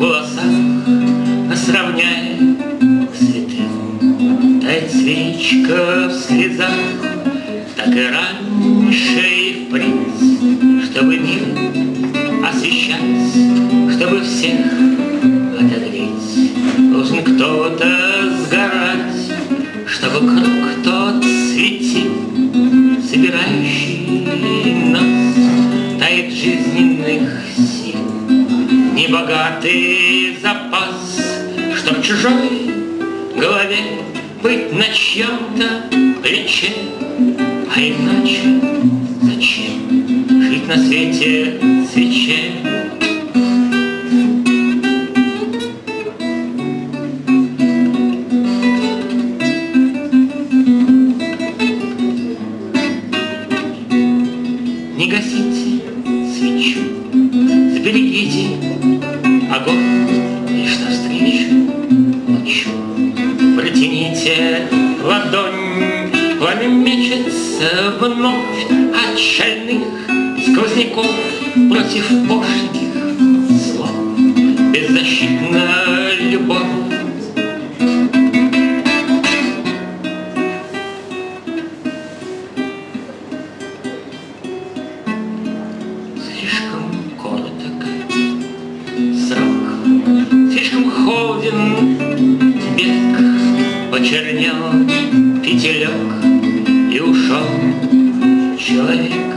волосах, сравняя цветы. Тает свечка в слезах, так и раньше и впредь, чтобы мир освещать, чтобы всех отогреть. Должен кто-то сгорать, чтобы круг тот светил, собирающий нас. Тает жизненных сил небогатый запас, чтоб в чужой голове быть на чьем-то плече. А иначе зачем жить на свете свече? Не гасите свечу, сберегите огонь лишь навстречу ночью. Протяните ладонь, пламя мечется вновь от шальных сквозняков против пошлых слов. Беззащитна любовь. Слишком короток срок, слишком холоден бег, почернел фитилек и ушел человек.